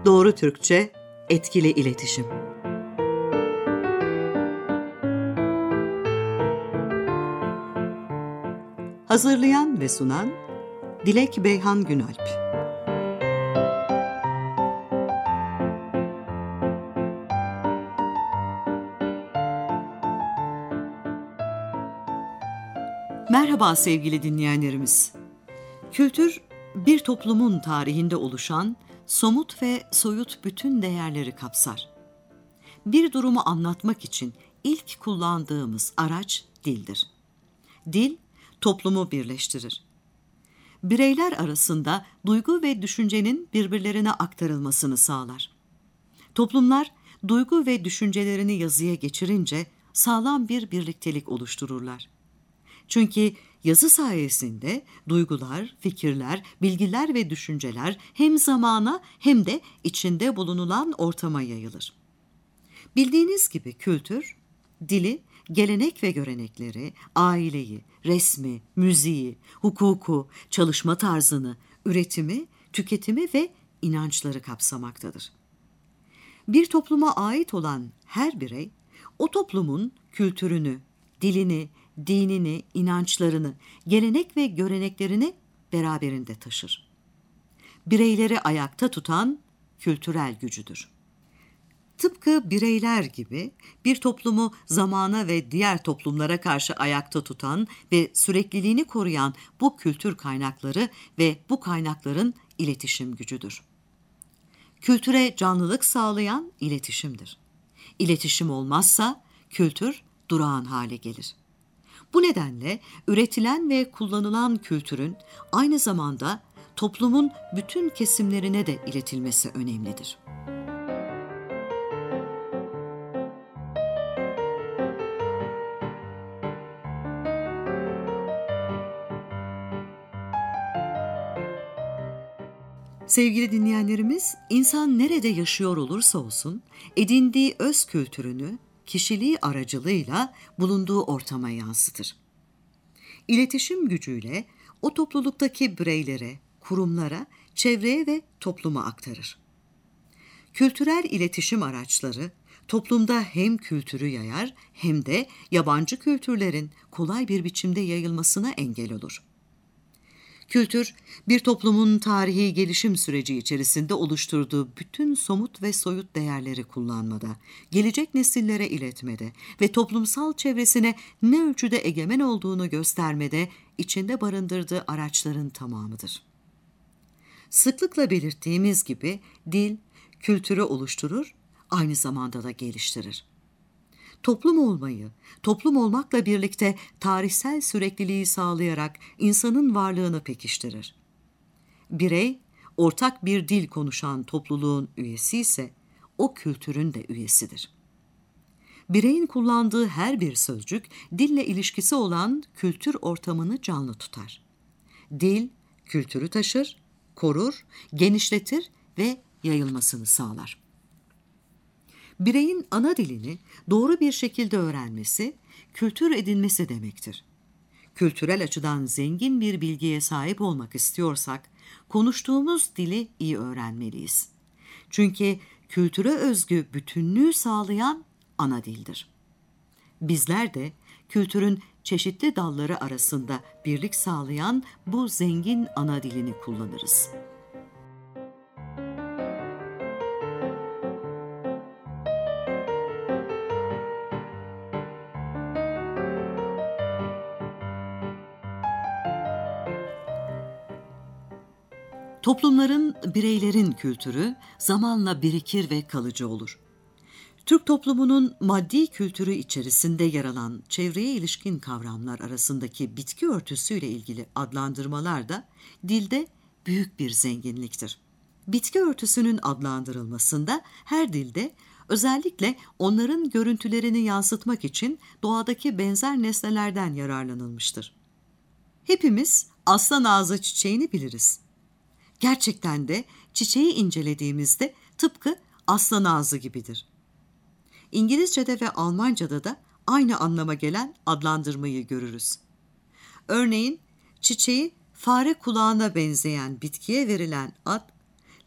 Doğru Türkçe, etkili iletişim. Hazırlayan ve sunan Dilek Beyhan Günalp. Merhaba sevgili dinleyenlerimiz. Kültür, bir toplumun tarihinde oluşan somut ve soyut bütün değerleri kapsar. Bir durumu anlatmak için ilk kullandığımız araç dildir. Dil, toplumu birleştirir. Bireyler arasında duygu ve düşüncenin birbirlerine aktarılmasını sağlar. Toplumlar, duygu ve düşüncelerini yazıya geçirince sağlam bir birliktelik oluştururlar. Çünkü yazı sayesinde duygular, fikirler, bilgiler ve düşünceler hem zamana hem de içinde bulunulan ortama yayılır. Bildiğiniz gibi kültür, dili, gelenek ve görenekleri, aileyi, resmi, müziği, hukuku, çalışma tarzını, üretimi, tüketimi ve inançları kapsamaktadır. Bir topluma ait olan her birey, o toplumun kültürünü, dilini, dinini, inançlarını, gelenek ve göreneklerini beraberinde taşır. Bireyleri ayakta tutan kültürel gücüdür. Tıpkı bireyler gibi bir toplumu zamana ve diğer toplumlara karşı ayakta tutan ve sürekliliğini koruyan bu kültür kaynakları ve bu kaynakların iletişim gücüdür. Kültüre canlılık sağlayan iletişimdir. İletişim olmazsa kültür durağan hale gelir. Bu nedenle üretilen ve kullanılan kültürün aynı zamanda toplumun bütün kesimlerine de iletilmesi önemlidir. Sevgili dinleyenlerimiz, insan nerede yaşıyor olursa olsun, edindiği öz kültürünü, kişiliği aracılığıyla bulunduğu ortama yansıtır. İletişim gücüyle o topluluktaki bireylere, kurumlara, çevreye ve topluma aktarır. Kültürel iletişim araçları toplumda hem kültürü yayar hem de yabancı kültürlerin kolay bir biçimde yayılmasına engel olur. Kültür, bir toplumun tarihi gelişim süreci içerisinde oluşturduğu bütün somut ve soyut değerleri kullanmada, gelecek nesillere iletmede ve toplumsal çevresine ne ölçüde egemen olduğunu göstermede içinde barındırdığı araçların tamamıdır. Sıklıkla belirttiğimiz gibi dil, kültürü oluşturur, aynı zamanda da geliştirir. Toplum olmayı, toplum olmakla birlikte tarihsel sürekliliği sağlayarak insanın varlığını pekiştirir. Birey, ortak bir dil konuşan topluluğun üyesi ise o kültürün de üyesidir. Bireyin kullandığı her bir sözcük, dille ilişkisi olan kültür ortamını canlı tutar. Dil, kültürü taşır, korur, genişletir ve yayılmasını sağlar. Bireyin ana dilini doğru bir şekilde öğrenmesi, kültür edinmesi demektir. Kültürel açıdan zengin bir bilgiye sahip olmak istiyorsak, konuştuğumuz dili iyi öğrenmeliyiz. Çünkü kültüre özgü bütünlüğü sağlayan ana dildir. Bizler de kültürün çeşitli dalları arasında birlik sağlayan bu zengin ana dilini kullanırız. Toplumların, bireylerin kültürü zamanla birikir ve kalıcı olur. Türk toplumunun maddi kültürü içerisinde yer alan çevreye ilişkin kavramlar arasındaki bitki örtüsüyle ilgili adlandırmalar da dilde büyük bir zenginliktir. Bitki örtüsünün adlandırılmasında her dilde özellikle onların görüntülerini yansıtmak için doğadaki benzer nesnelerden yararlanılmıştır. Hepimiz aslan ağzı çiçeğini biliriz. Gerçekten de çiçeği incelediğimizde tıpkı aslan ağzı gibidir. İngilizce'de ve Almanca'da da aynı anlama gelen adlandırmayı görürüz. Örneğin çiçeği fare kulağına benzeyen bitkiye verilen ad,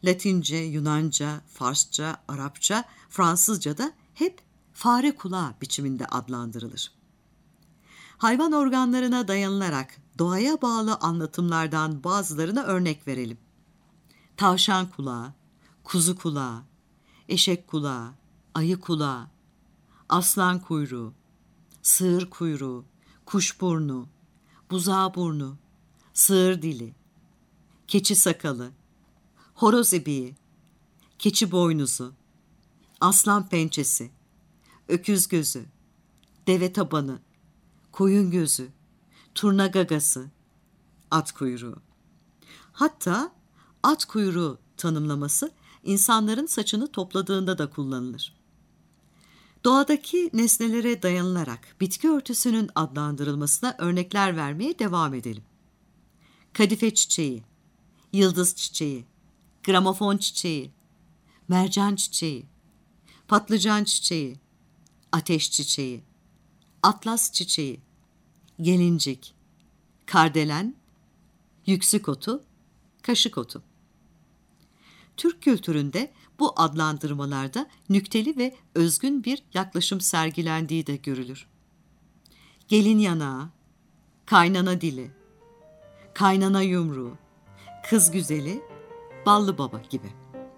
Latince, Yunanca, Farsça, Arapça, Fransızca da hep fare kulağı biçiminde adlandırılır. Hayvan organlarına dayanılarak doğaya bağlı anlatımlardan bazılarına örnek verelim. Tavşan kulağı, kuzu kulağı, eşek kulağı, ayı kulağı, aslan kuyruğu, sığır kuyruğu, kuşburnu, buzağı burnu, sığır dili, keçi sakalı, horoz ibiği, keçi boynuzu, aslan pençesi, öküz gözü, deve tabanı, koyun gözü, turna gagası, at kuyruğu. Hatta at kuyruğu tanımlaması insanların saçını topladığında da kullanılır. Doğadaki nesnelere dayanılarak bitki örtüsünün adlandırılmasına örnekler vermeye devam edelim. Kadife çiçeği, yıldız çiçeği, gramofon çiçeği, mercan çiçeği, patlıcan çiçeği, ateş çiçeği, atlas çiçeği, gelincik, kardelen, yüksük otu, kaşık otu. Türk kültüründe bu adlandırmalarda nükteli ve özgün bir yaklaşım sergilendiği de görülür. Gelin yanağı, kaynana dili, kaynana yumruğu, kız güzeli, ballı baba gibi.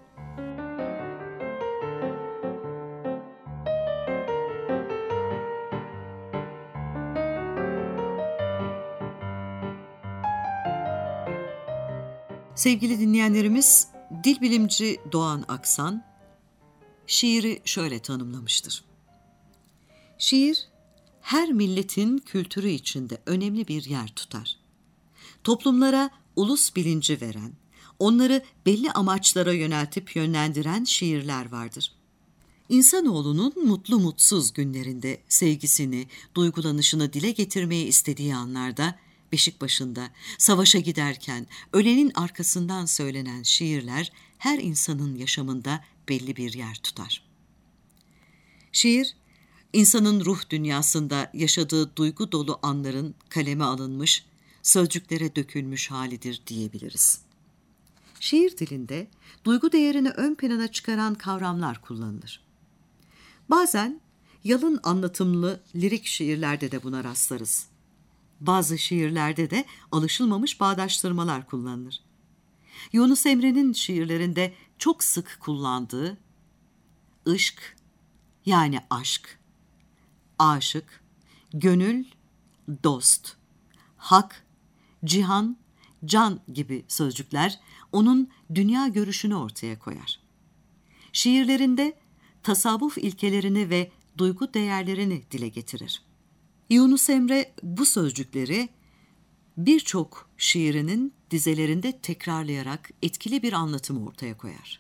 Sevgili dinleyenlerimiz, dil bilimci Doğan Aksan, şiiri şöyle tanımlamıştır. Şiir, her milletin kültürü içinde önemli bir yer tutar. Toplumlara ulus bilinci veren, onları belli amaçlara yöneltip yönlendiren şiirler vardır. İnsanoğlunun mutlu mutsuz günlerinde sevgisini, duygulanışını dile getirmeyi istediği anlarda, beşik başında, savaşa giderken, ölenin arkasından söylenen şiirler her insanın yaşamında belli bir yer tutar. Şiir, insanın ruh dünyasında yaşadığı duygu dolu anların kaleme alınmış, sözcüklere dökülmüş halidir diyebiliriz. Şiir dilinde duygu değerini ön plana çıkaran kavramlar kullanılır. Bazen yalın anlatımlı lirik şiirlerde de buna rastlarız. Bazı şiirlerde de alışılmamış bağdaştırmalar kullanılır. Yunus Emre'nin şiirlerinde çok sık kullandığı ışk, yani aşk, aşık, gönül, dost, hak, cihan, can gibi sözcükler onun dünya görüşünü ortaya koyar. Şiirlerinde tasavvuf ilkelerini ve duygu değerlerini dile getirir. Yunus Emre bu sözcükleri birçok şiirinin dizelerinde tekrarlayarak etkili bir anlatım ortaya koyar.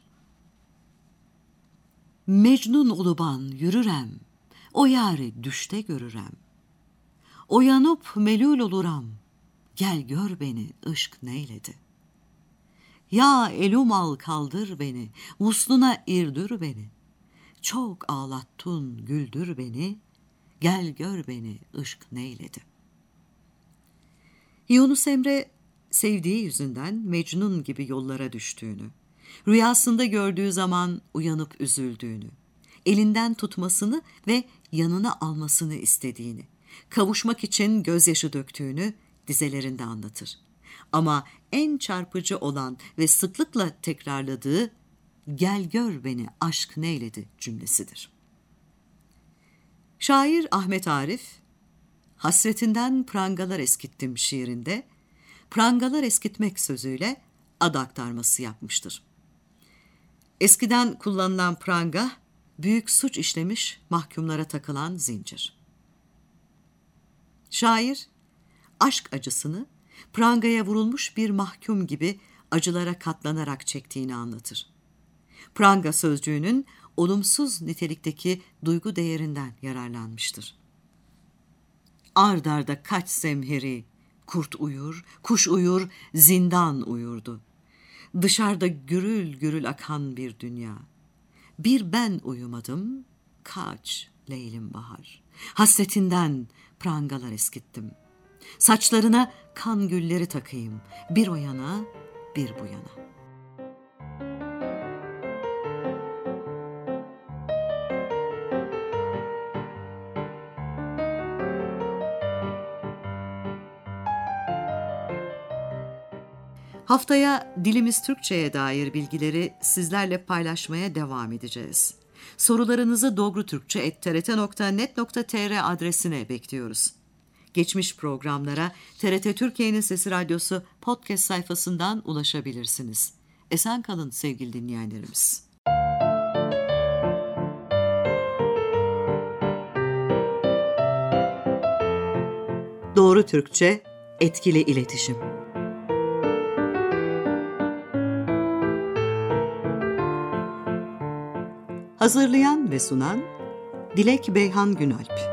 Mecnun uluban yürürem, o yâri düşte görürem. Oyanıp melul oluram, gel gör beni ışk neyledi. Ya elum al kaldır beni, vusluna irdür beni. Çok ağlattun güldür beni, gel gör beni ışk neyledi. Yunus Emre sevdiği yüzünden Mecnun gibi yollara düştüğünü, rüyasında gördüğü zaman uyanıp üzüldüğünü, elinden tutmasını ve yanına almasını istediğini, kavuşmak için gözyaşı döktüğünü dizelerinde anlatır. Ama en çarpıcı olan ve sıklıkla tekrarladığı "Gel gör beni aşk neyledi" cümlesidir. Şair Ahmet Arif, "Hasretinden prangalar eskittim" şiirinde prangalar eskitmek sözüyle ad aktarması yapmıştır. Eskiden kullanılan pranga, büyük suç işlemiş mahkumlara takılan zincir. Şair, aşk acısını prangaya vurulmuş bir mahkum gibi acılara katlanarak çektiğini anlatır. Pranga sözcüğünün olumsuz nitelikteki duygu değerinden yararlanmıştır. Ard arda kaç zemheri, kurt uyur, kuş uyur, zindan uyurdu. Dışarıda gürül gürül akan bir dünya. Bir ben uyumadım, kaç leylim bahar. Hasretinden prangalar eskittim. Saçlarına kan gülleri takayım, bir o yana, bir bu yana. Haftaya dilimiz Türkçe'ye dair bilgileri sizlerle paylaşmaya devam edeceğiz. Sorularınızı dogrutürkçe@trt.net.tr adresine bekliyoruz. Geçmiş programlara TRT Türkiye'nin Sesi Radyosu podcast sayfasından ulaşabilirsiniz. Esen kalın sevgili dinleyenlerimiz. Doğru Türkçe, etkili iletişim. Hazırlayan ve sunan Dilek Beyhan Günalp.